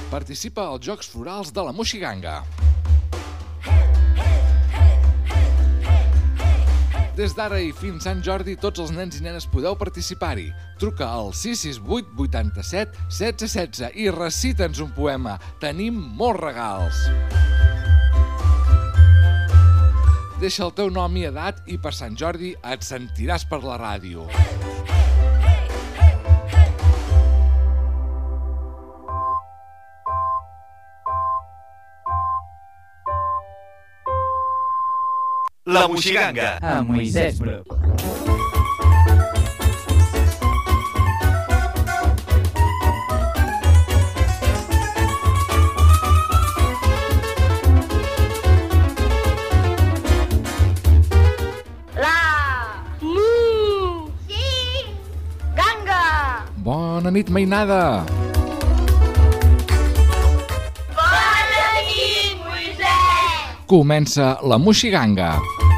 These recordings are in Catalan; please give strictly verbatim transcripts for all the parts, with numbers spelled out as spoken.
Participa als Jocs Florals de la Moixiganga. Des d'ara i fins Sant Jordi, tots els nens i nenes podeu participar-hi. Truca al sis sis vuit vuitanta-set setze setze i recita'ns un poema. Tenim molts regals. Deixa el teu nom i edat i per Sant Jordi et sentiràs per la ràdio. La Moixiganga a Moisès Bro. Bona nit, mainada! Bona nit, Moisès! Comença la Moixiganga.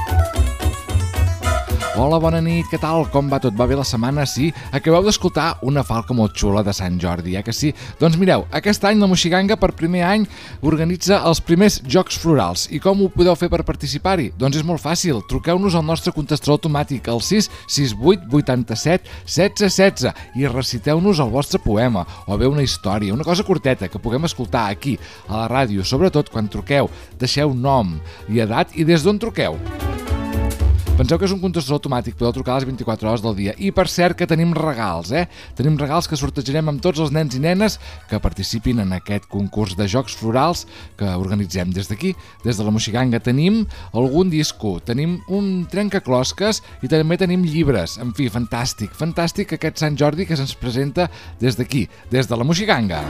Hola, bona nit, què tal? Com va tot? Va bé la setmana? Sí? Acabeu d'escoltar una falca molt xula de Sant Jordi, eh que sí? Doncs mireu, aquest any la Moixiganga per primer any organitza els primers Jocs Florals. I com ho podeu fer per participar-hi? Doncs és molt fàcil, truqueu-nos al nostre contestador automàtic al sis sis vuit vuitanta-set setze setze i reciteu-nos el vostre poema o bé una història, una cosa curteta que puguem escoltar aquí a la ràdio, sobretot quan truqueu. Deixeu nom i edat i des d'on truqueu. Penseu que és un contestador automàtic, podeu trucar a les vint-i-quatre hores del dia. I per cert que tenim regals, eh? Tenim regals que sortejarem amb tots els nens i nenes que participin en aquest concurs de Jocs Florals que organitzem des d'aquí. Des de la Moixiganga tenim algun disco, tenim un trencaclosques i també tenim llibres. En fi, fantàstic, fantàstic aquest Sant Jordi que se'ns presenta des d'aquí, des de la Moixiganga.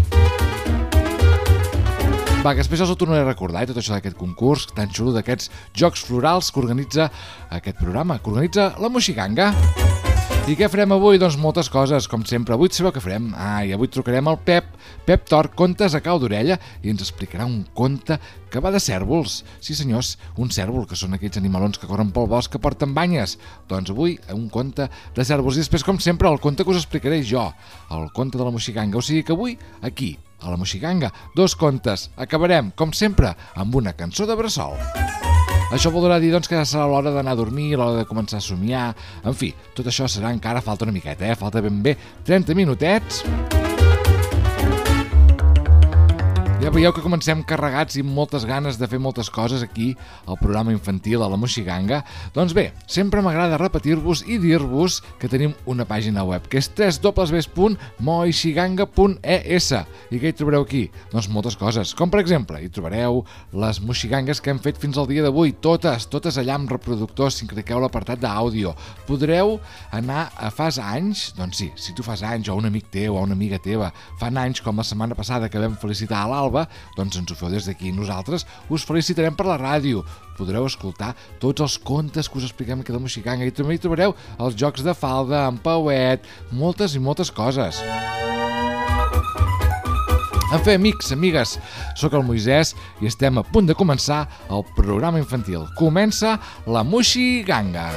Va, que després us ho tornaré a recordar, eh, tot això d'aquest concurs tan xulo d'aquests Jocs Florals que organitza aquest programa, que organitza la Moixiganga. I què farem avui? Doncs moltes coses, com sempre. Avui sabeu què farem? Ah, i avui trucarem al Pep, Pep Tort, contes a cau d'orella, i ens explicarà un conte que va de cèrvols. Sí, senyors, un cèrvol, que són aquells animalons que corren pel bosc que porten banyes. Doncs avui un conte de cèrvols. I després, com sempre, el conte que us explicaré jo, el conte de la Moixiganga. O sigui que avui, aquí, a la Moixiganga, dos contes. Acabarem, com sempre, amb una cançó de bressol. Això voldrà dir doncs, que ja serà l'hora d'anar a dormir, l'hora de començar a somiar. En fi, tot això serà encara, falta una miqueta, eh? Falta ben bé trenta minutets. Ja veieu que comencem carregats i amb moltes ganes de fer moltes coses aquí al programa infantil a la Moixiganga. Doncs bé, sempre m'agrada repetir-vos i dir-vos que tenim una pàgina web que és w w w punt moixiganga punt e s. I què hi trobareu aquí? Doncs moltes coses, com per exemple, hi trobareu les moixigangues que hem fet fins al dia d'avui, totes, totes allà amb reproductors, si cliqueu l'apartat d'àudio. Podreu anar a fas anys, doncs sí, si tu fas anys o un amic teu o una amiga teva fan anys, com la setmana passada que vam felicitar a l'Alba, doncs ens ho feu des d'aquí. Nosaltres us felicitarem per la ràdio. Podreu escoltar tots els contes que us expliquem aquí a la Moixiganga i també hi trobareu els jocs de falda, en Pauet, moltes i moltes coses. En fi, amics, amigues, sóc el Moisès i estem a punt de començar el programa infantil. Comença la Moixiganga.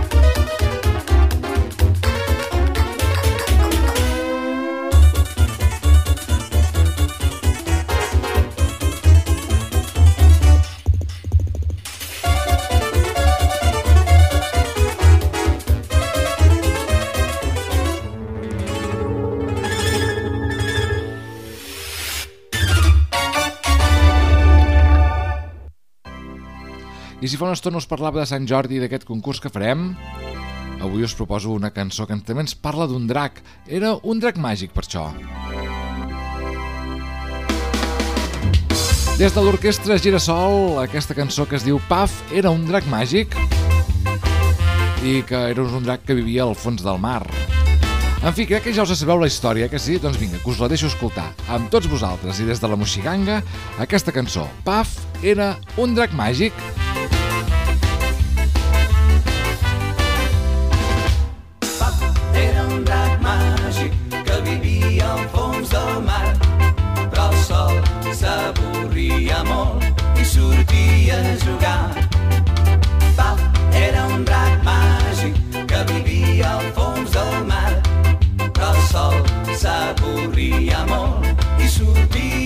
I si fa una estona us parlava de Sant Jordi i d'aquest concurs que farem, avui us proposo una cançó que també ens parla d'un drac. Era un drac màgic, per això. Des de l'orquestra Girasol, aquesta cançó que es diu Puff era un drac màgic i que era un drac que vivia al fons del mar. En fi, crec que ja us sabeu la història, que sí? Doncs vinga, que us la deixo escoltar amb tots vosaltres i des de la Moixiganga, aquesta cançó. Puff era un drac màgic. S'avorria molt i sortia a jugar. Puff era un drac màgic que vivia al fons del mar, però el sol s'avorria molt i sortia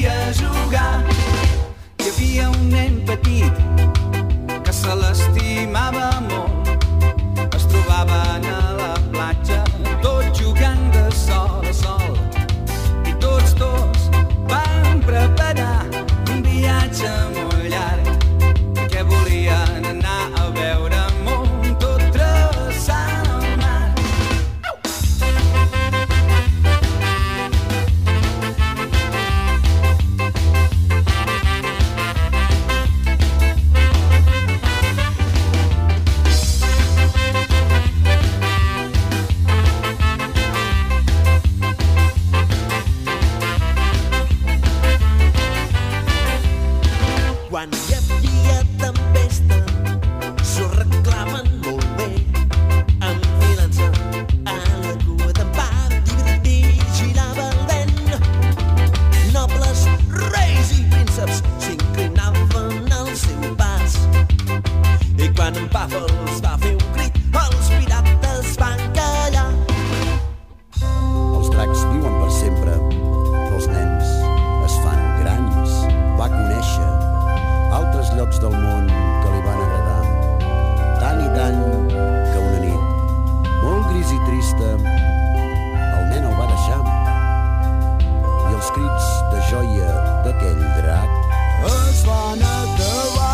els crits de joia d'aquell drac es van acabar.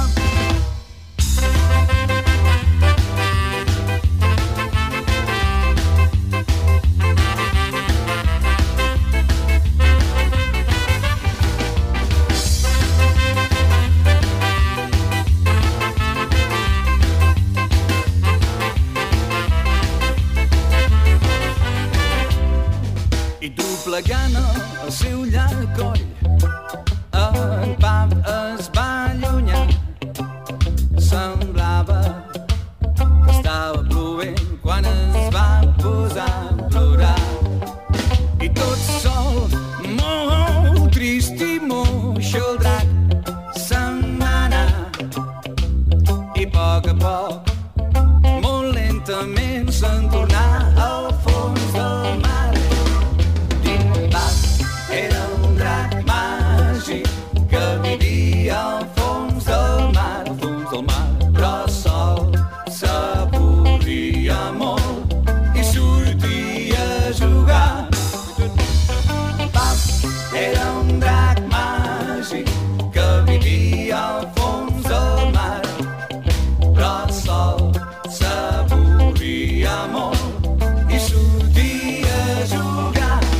Plegant el seu llarg coll, el pub es va allunyar. Semblava que estava plovent quan es va posar a plorar. I tot sol, molt trist i moix, el drac se'n va anar. I a poc a poc, molt lentament, se'n tornà al fons del mar. Era un drac màgic que vivia al fons del mar, al fons del mar, però sol s'avorria molt i sortia a jugar. Pap era un drac màgic que vivia al fons del mar, però sol s'avorria molt i sortia a jugar.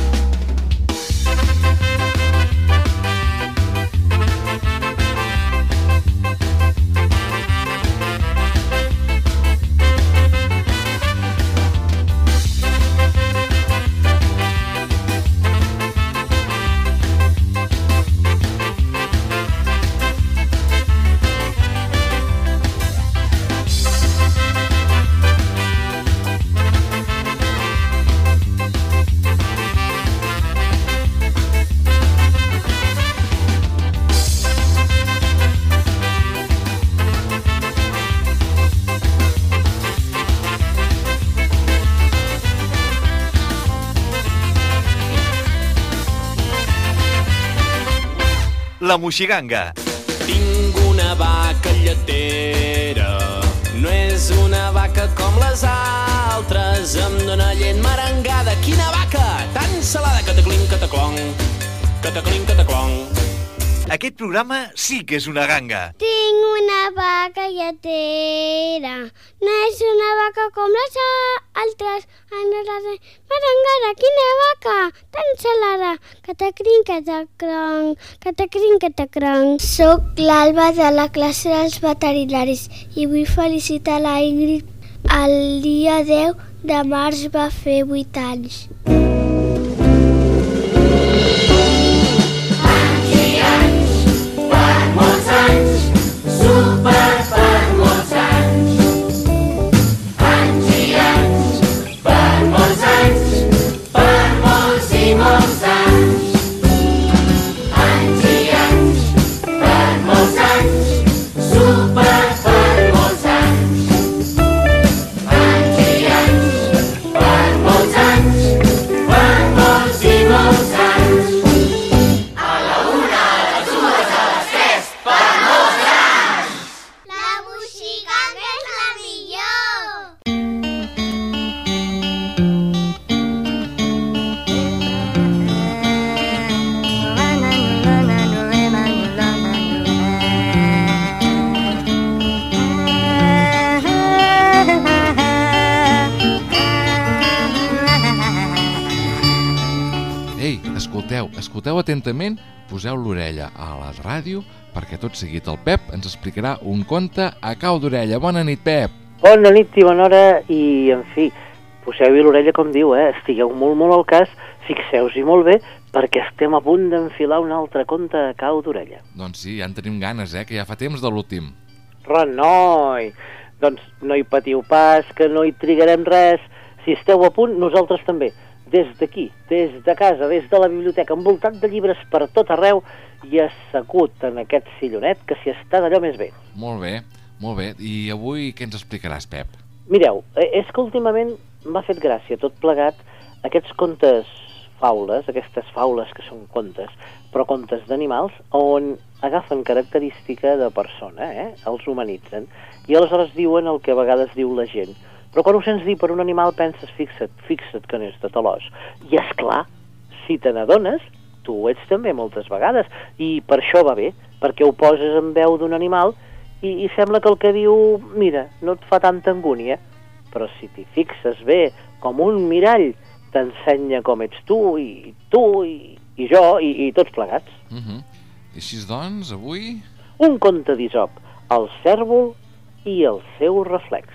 La Moixiganga. Tinc una vaca lletera, no és una vaca com les altres, em dóna llet merengada. Quina vaca tan salada, cataclin, cataclong, cataclin, cataclong. Aquest programa sí que és una ganga. Tinc una vaca lletera, no és una vaca com les altres, engrada, merengada. Quina vaca tan salada, catacrin, catacron, catacrin, catacron. Soc l'Alba de la classe dels veterinaris i vull felicitar la Ingrid. El dia deu de març va fer vuit anys. Molts anys, super per molts anys. Anys i anys, per molts anys, per molts i molts anys. Anys i anys, per molts anys, super per molts anys. Anys i anys, per molts anys, per molts i molts anys. A la una, a les dues, a les tres, per molts anys! La Moixiganga és la millor! Ei, escolteu, escolteu atentament, poseu l'orella a la ràdio perquè tot seguit el Pep ens explicarà un conte a cau d'orella. Bona nit, Pep! Bona nit i bona hora i, en fi, poseu-hi l'orella com diu, eh? Estigueu molt, molt al cas, fixeu-s'hi molt bé, perquè estem a punt d'enfilar un altre conte a cau d'orella. Doncs sí, ja en tenim ganes, eh? Que ja fa temps de l'últim. Renoi! Doncs no hi patiu pas, que no hi trigarem res. Si esteu a punt, nosaltres també. Des d'aquí, des de casa, des de la biblioteca, envoltat de llibres per tot arreu i assegut en aquest sillonet que s'hi està d'allò més bé. Molt bé, molt bé. I avui què ens explicaràs, Pep? Mireu, és que últimament m'ha fet gràcia tot plegat aquests contes faules, aquestes faules que són contes, però contes d'animals, on agafen característica de persona, eh? Els humanitzen, i aleshores diuen el que a vegades diu la gent. Però quan ho sents dir per un animal penses, fixa't, fixa't que n'és de talòs. I és clar, si te n'adones, tu ho ets també moltes vegades, i per això va bé, perquè ho poses en veu d'un animal i, i sembla que el que diu, mira, no et fa tanta angúnia, però si t'hi fixes bé, com un mirall, t'ensenya com ets tu, i tu, i, i jo, i, i tots plegats. Uh -huh. I així doncs, avui... Un conte d'Isop, el cèrvol i el seu reflex.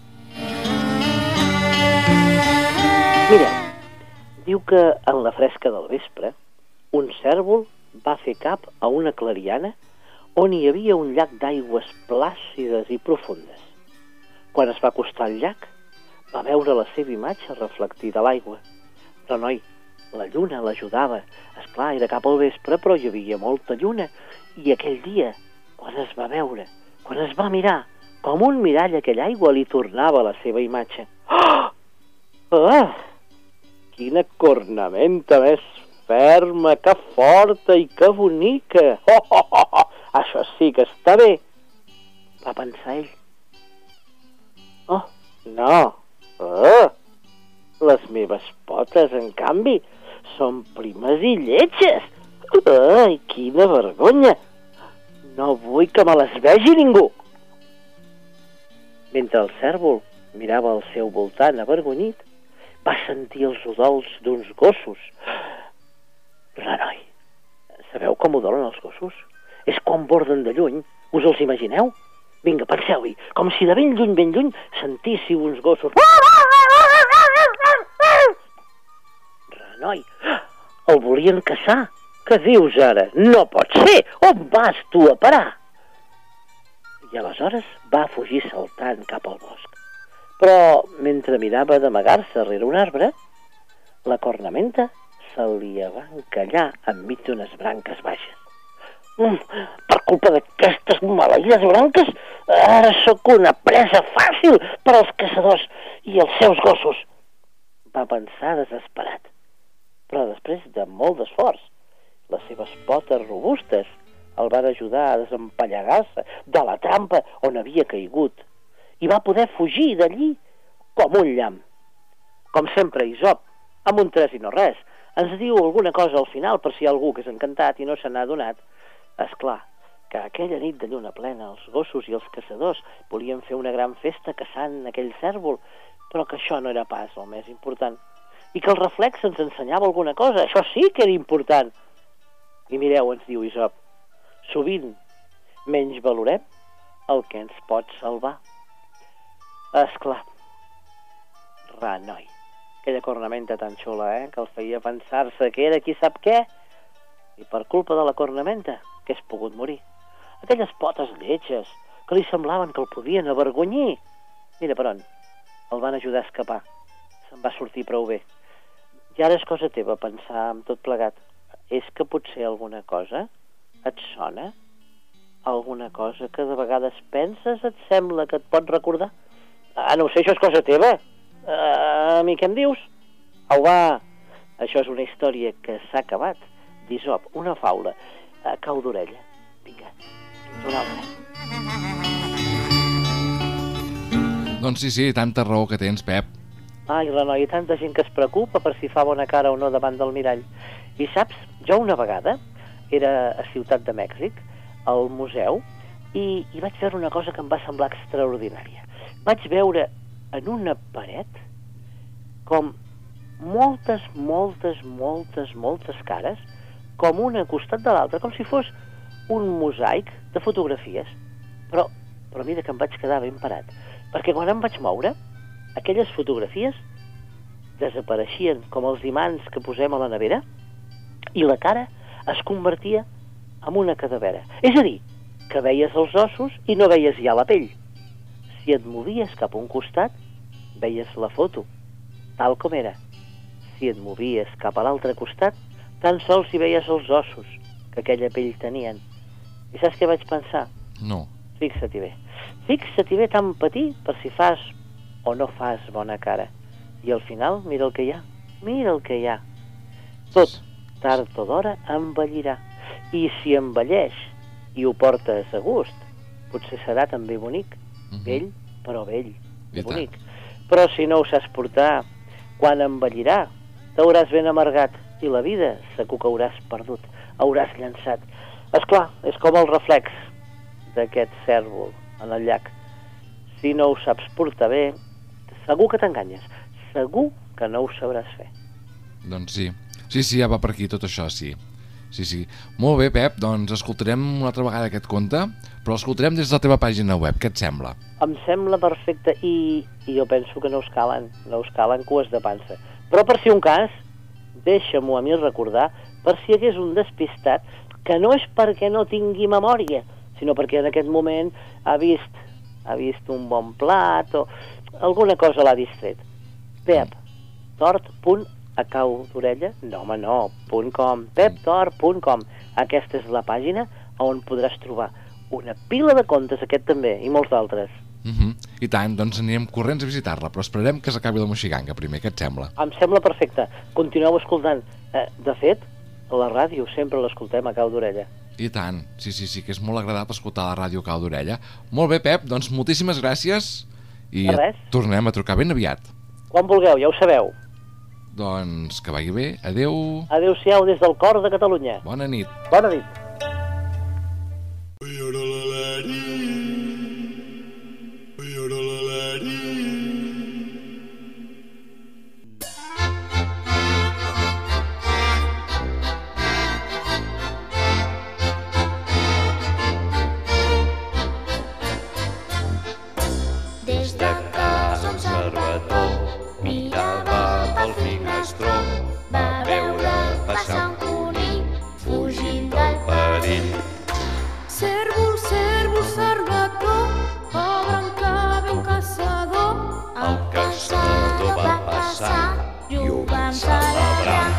Mira, diu que en la fresca del vespre, un cèrvol va fer cap a una clariana on hi havia un llac d'aigües plàcides i profundes. Quan es va acostar al llac, va veure la seva imatge reflectida a l'aigua. Però, noi, la lluna l'ajudava. Esclar, era cap al vespre, però hi havia molta lluna. I aquell dia, quan es va veure, quan es va mirar, com un mirall aquella aigua li tornava la seva imatge. Oh! Ah! Quina cornamenta més ferma, que forta i que bonica! Oh, oh, oh, oh! Això sí que està bé, va pensar ell. Oh, no! Ah! Les meves potes, en canvi, són primes i lletges! Ai, quina vergonya! No vull que me les vegi ningú! Mentre el cèrvol mirava al seu voltant avergonyit, va sentir els udols d'uns gossos. Renoi, sabeu com udolen els gossos? És quan borden de lluny. Us els imagineu? Vinga, penseu-hi, com si de ben lluny, ben lluny, sentíssiu uns gossos. Renoi, el volien caçar. Què dius ara? No pot ser! On vas tu a parar? I aleshores va fugir saltant cap al bosc. Però, mentre mirava d'amagar-se rere un arbre, la cornamenta se li va encallar enmig d'unes branques baixes. Mm, per culpa d'aquestes maleïdes branques, ara sóc una presa fàcil per als caçadors i els seus gossos, va pensar desesperat. Però després de molt d'esforç, les seves potes robustes el van ajudar a desempallegar-se de la trampa on havia caigut i va poder fugir d'allí com un llamp. Com sempre, Isop, amb un tres i no res, ens diu alguna cosa al final per si hi ha algú que és encantat i no se n'ha adonat. Esclar, que aquella nit de lluna plena els gossos i els caçadors volien fer una gran festa caçant aquell cèrvol, però que això no era pas el més important. I que el reflex ens ensenyava alguna cosa, això sí que era important. I mireu, ens diu Isop, sovint menys valorem el que ens pot salvar. Esclar, renoi, aquella cornamenta tan xula, eh, que el feia pensar-se que era qui sap què, i per culpa de la cornamenta que és pogut morir. Aquelles potes lletges que li semblaven que el podien avergonyir. Mira per on, el van ajudar a escapar. Se'n va sortir prou bé. I ara és cosa teva pensar amb tot plegat. És que potser alguna cosa et sona? Alguna cosa que de vegades penses et sembla que et pot recordar? Ah, no ho sé, això és cosa teva. Uh, a mi què em dius? Au, va, això és una història que s'ha acabat. D'Isop, una faula a cau d'orella. Vinga, fins una altra. Doncs sí, sí, tanta raó que tens, Pep. Ai, Renoi, tanta gent que es preocupa per si fa bona cara o no davant del mirall. I saps, jo una vegada era a Ciutat de Mèxic, al museu, i, i vaig veure una cosa que em va semblar extraordinària. Vaig veure en una paret com moltes, moltes, moltes, moltes cares, com una al costat de l'altra, com si fos un mosaic de fotografies. Però, però mira que em vaig quedar ben parat, perquè quan em vaig moure, aquelles fotografies desapareixien com els imants que posem a la nevera i la cara es convertia en una cadavera. És a dir, que veies els ossos i no veies ja la pell. Si et movies cap a un costat, veies la foto, tal com era. Si et movies cap a l'altre costat, tan sols hi veies els ossos que aquella pell tenien. I saps què vaig pensar? No. Fixa-t'hi bé. Fixa-t'hi bé tan petit per si fas o no fas bona cara. I al final, mira el que hi ha. Mira el que hi ha. Tot, tard o d'hora, envellirà. I si envelleix i ho portes a gust, potser serà també bonic. Uh-huh. Vell, però vell. I bonic. Però si no ho saps portar, quan envellirà, t'hauràs ben amargat i la vida segur que hauràs perdut, hauràs llançat. Esclar, és com el reflex d'aquest cèrvol en el llac. Si no ho saps portar bé, segur que t'enganyes, segur que no ho sabràs fer. Doncs sí, sí, sí, ja va per aquí tot això, sí. Sí, sí. Molt bé, Pep, doncs escoltarem una altra vegada aquest conte, però l'escoltarem des de la teva pàgina web, què et sembla? Em sembla perfecte i, i jo penso que no us calen, no us calen cues de pansa. Però per si un cas, deixa-m'ho a mi recordar, per si hi hagués un despistat, que no és perquè no tingui memòria, sinó perquè en aquest moment ha vist, ha vist un bon plat o alguna cosa l'ha distret. Pep, tort punt a cau d'orella? No, home, no, .com, peptort punt com. Aquesta és la pàgina on podràs trobar una pila de contes, aquest també, i molts d'altres. Uh -huh. I tant, doncs anirem corrents a visitar-la, però esperarem que s'acabi la moixiganga primer, què et sembla? Em sembla perfecte. Continueu escoltant. Eh, de fet, a la ràdio sempre l'escoltem a cau d'orella. I tant, sí, sí, sí, que és molt agradable escoltar la ràdio a cau d'orella. Molt bé, Pep, doncs moltíssimes gràcies i tornem a trucar ben aviat. Quan vulgueu, ja ho sabeu. Doncs que vagi bé, adeu. Adeu-siau des del cor de Catalunya. Bona nit. Bona nit. Des de casa un servador mirava pel finestró, va veure passar un conill fugint del perill. Cérvol, cérvol, servador, a brancar ben caçador. El caçador va passar i ho van celebrar.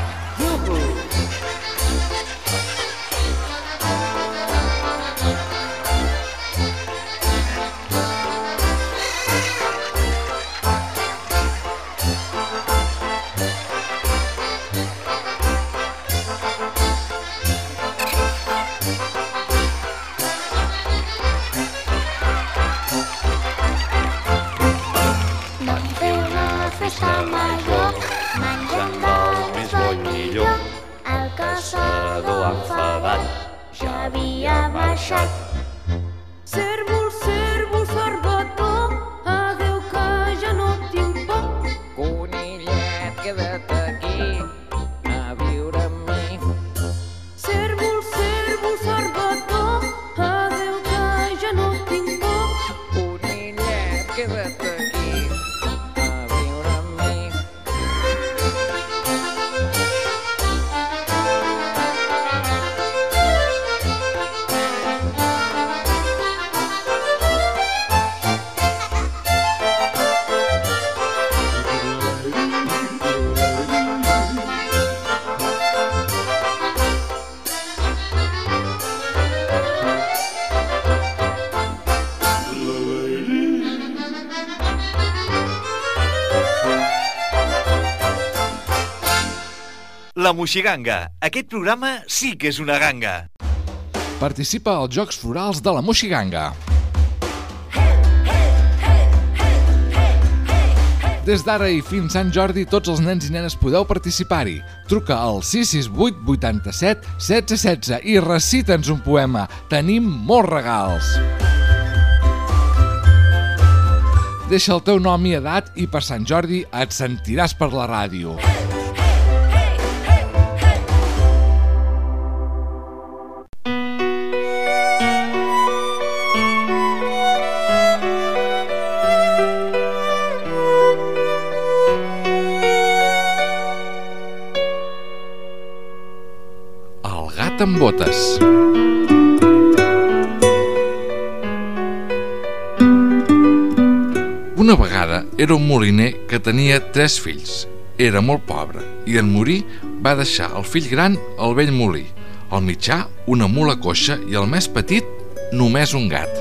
Festa major, menjant del més bo i millor. El caçador enfadat ja havia marxat. Cérvol, cérvol, servador, adeu que ja no tinc por. Conillet, queda't aquí a viure amb mi. Cérvol, cérvol, servador, adeu que ja no tinc por. Conillet, queda't aquí a viure amb mi. La Moixiganga. Aquest programa sí que és una ganga. Participa als Jocs Florals de la Moixiganga. Des d'ara i fins Sant Jordi, tots els nens i nenes podeu participar-hi. Truca al sis sis vuit vuitanta-set setze setze i recita'ns un poema. Tenim molts regals. Deixa el teu nom i edat i per Sant Jordi et sentiràs per la ràdio. El gat amb botes. Una vegada era un moliner que tenia tres fills. Era molt pobre i en morir va deixar el fill gran al vell molí, el mitjà una mula coixa i el més petit només un gat.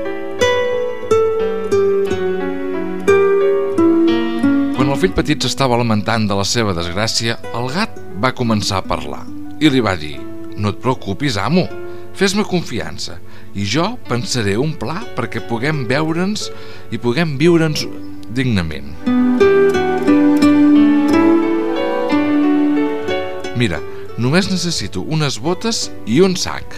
Quan el fill petit s'estava lamentant de la seva desgràcia, el gat va començar a parlar i li va dir: «No et preocupis, amo, fes-me confiança i jo pensaré un pla perquè puguem veure'ns i puguem viure'ns dignament. Mira, només necessito unes botes i un sac.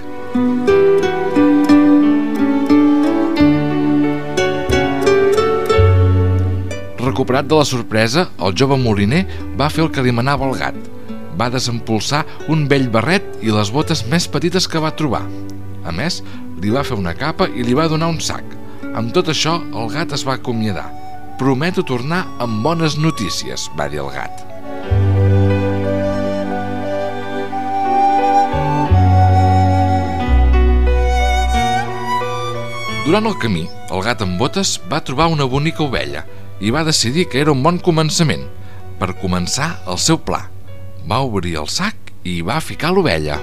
Recuperat de la sorpresa, el jove moliner va fer el que li manava el gat. Va desempolsar un vell barret i les botes més petites que va trobar. A més, li va fer una capa i li va donar un sac. Amb tot això, el gat es va acomiadar. Prometo tornar amb bones notícies, va dir el gat. Durant el camí, el gat amb botes va trobar una bonica ovella i va decidir que era un bon començament per començar el seu pla. Va obrir el sac i hi va ficar l'ovella.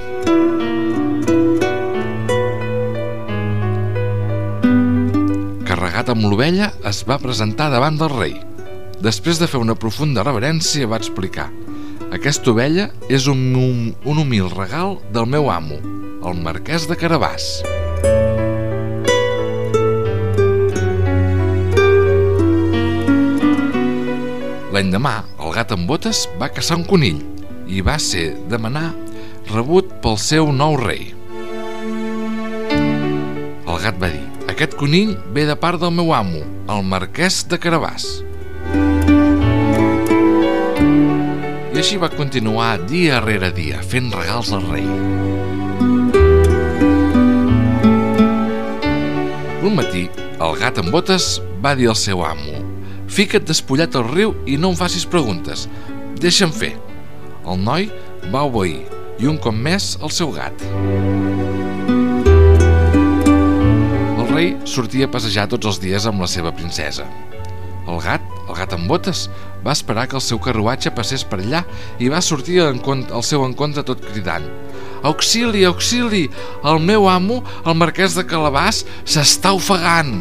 Carregat amb l'ovella, es va presentar davant del rei. Després de fer una profunda reverència, va explicar: aquesta ovella és un, un, un humil regal del meu amo, el marquès de Carabàs. L'endemà, el gat amb botes va caçar un conill i va ser demanar rebut pel seu nou rei. El gat va dir: aquest conill ve de part del meu amo, el marquès de Carabàs. I així va continuar dia rere dia fent regals al rei. Un matí, el gat amb botes va dir al seu amo: fica't despullat al riu i no em facis preguntes. Deixa'm fer. El noi va obeir i un cop més el seu gat. El rei sortia a passejar tots els dies amb la seva princesa. El gat, el gat amb botes, va esperar que el seu carruatge passés per allà i va sortir al seu encontre tot cridant: auxili, auxili! El meu amo, el marquès de Carabàs, s'està ofegant!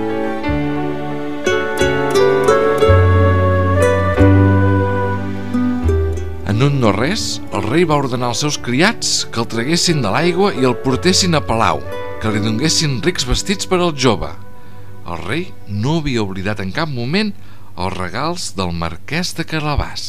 En un no res, el rei va ordenar als seus criats que el traguessin de l'aigua i el portessin a palau, que li donguessin rics vestits per al jove. El rei no havia oblidat en cap moment els regals del marquès de Carabàs.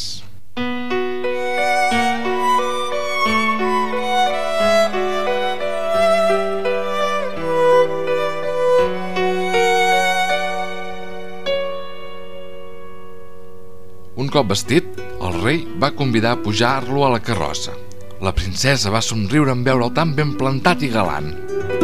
Un cop vestit, el rei va convidar a pujar-lo a la carrossa. La princesa va somriure en veure'l tan ben plantat i galant.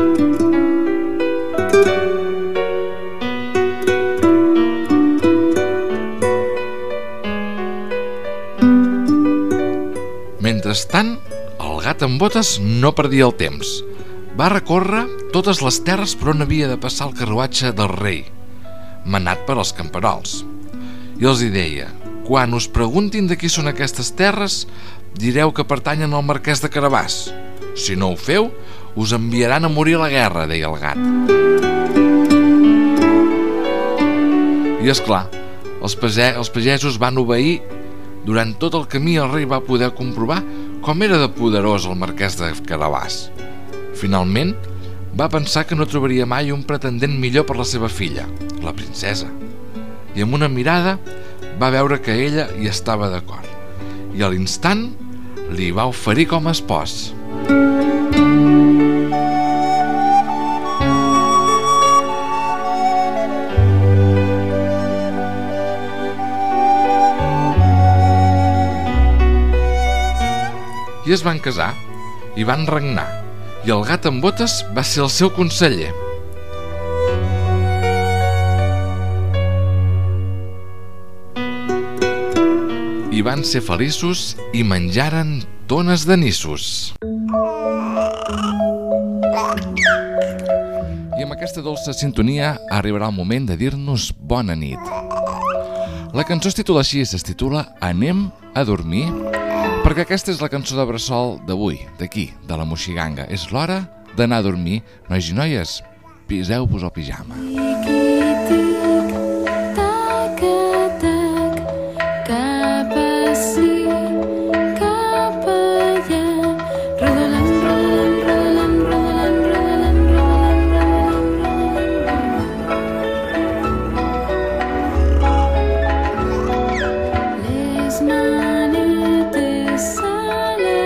Mentrestant, el gat amb botes no perdia el temps. Va recórrer totes les terres per on havia de passar el carruatge del rei, manat per als camperols. I els hi deia: quan us preguntin de qui són aquestes terres, direu que pertanyen al marquès de Carabàs. Si no ho feu, us enviaran a morir a la guerra, deia el gat. I és clar, els, page els pagesos van obeir. Durant tot el camí el rei va poder comprovar com era de poderós el marquès de Carabàs. Finalment, va pensar que no trobaria mai un pretendent millor per la seva filla, la princesa. I amb una mirada va veure que ella hi estava d'acord. I a l'instant li va oferir com a espòs. I es van casar i van regnar, i el gat amb botes va ser el seu conseller. I van ser feliços i menjaren tones d'anissos. I amb aquesta dolça sintonia arribarà el moment de dir-nos bona nit. La cançó es titula així, es titula Anem a dormir, perquè aquesta és la cançó de bressol d'avui, d'aquí, de la Moixiganga. És l'hora d'anar a dormir. Nois i noies, piseu-vos el pijama. Les manetes a la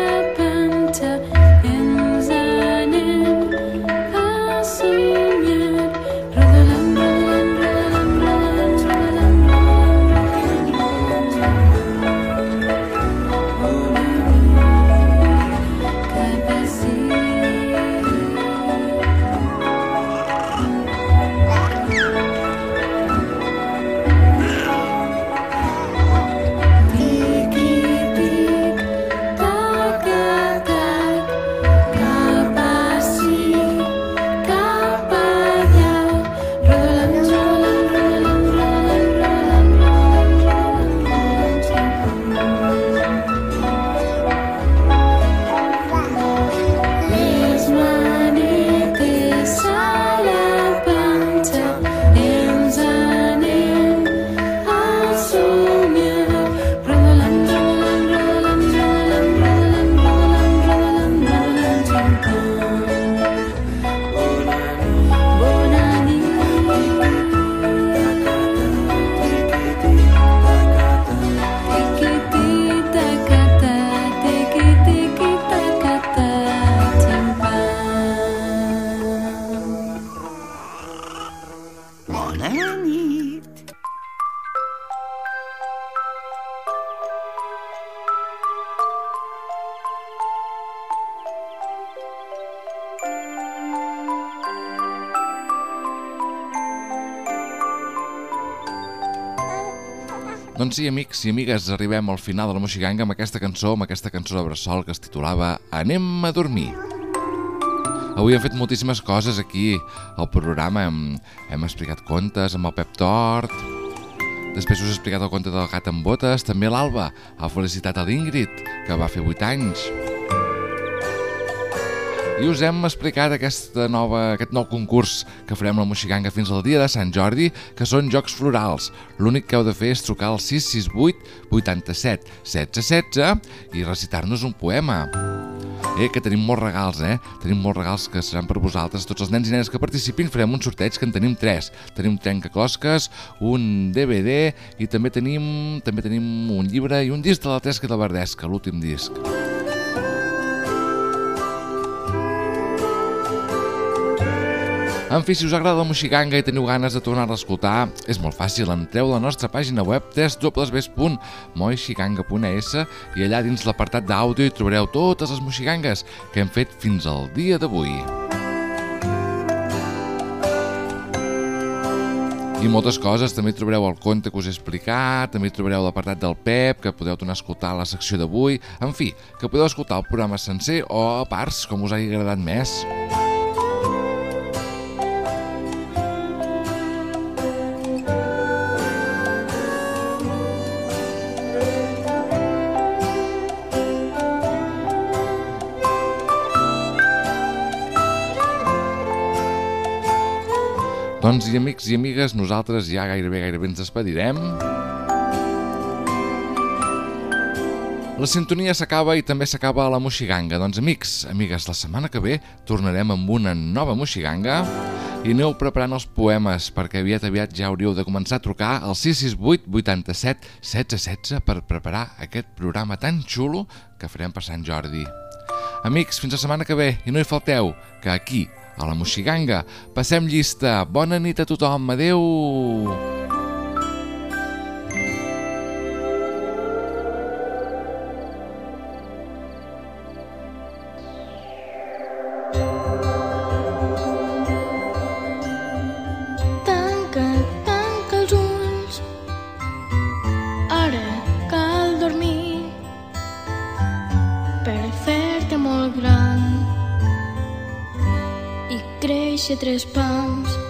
Doncs sí, amics i amigues, arribem al final de la Moixiganga amb aquesta cançó, amb aquesta cançó de bressol que es titulava Anem a dormir. Avui hem fet moltíssimes coses aquí al programa, hem, hem explicat contes amb el Pep Tort, després us he explicat el conte del gat amb botes, també l'Alba ha felicitat a l'Ingrid, que va fer vuit anys. I us hem explicat aquesta nova, aquest nou concurs que farem a la Moixiganga fins al dia de Sant Jordi, que són jocs florals. L'únic que heu de fer és trucar al sis sis vuit, vuitanta-set, setze, setze i recitar-nos un poema. Eh, que tenim molts regals, eh? Tenim molts regals que seran per vosaltres. Tots els nens i nenes que participin farem un sorteig que en tenim tres. Tenim un trencaclosques, un D V D i també tenim, també tenim un llibre i un disc de la Tesca i la Verdesca, l'últim disc. En fi, si us agrada la Moixiganga i teniu ganes de tornar-la a escoltar, és molt fàcil, entreu a la nostra pàgina web w w w punt moixiganga punt e s i allà dins l'apartat d'àudio hi trobareu totes les moixigangues que hem fet fins al dia d'avui. I moltes coses, també trobareu el conte que us he explicat, també trobareu l'apartat del Pep, que podeu tornar a escoltar la secció d'avui, en fi, que podeu escoltar el programa sencer o a parts, com us hagi agradat més. Doncs i amics i amigues, nosaltres ja gairebé gairebé ens despedirem. La sintonia s'acaba i també s'acaba la Moixiganga. Doncs amics, amigues, la setmana que ve tornarem amb una nova Moixiganga i aneu preparant els poemes perquè aviat aviat ja hauríeu de començar a trucar al sis sis vuit, vuitanta-set, setze, setze per preparar aquest programa tan xulo que farem per Sant Jordi. Amics, fins la setmana que ve i no hi falteu, que aquí a la Moixiganga passem llista. Bona nit a tothom, adeu! Tanca, tanca els ulls, ara cal dormir per fer-te molt gran i créixer tres pams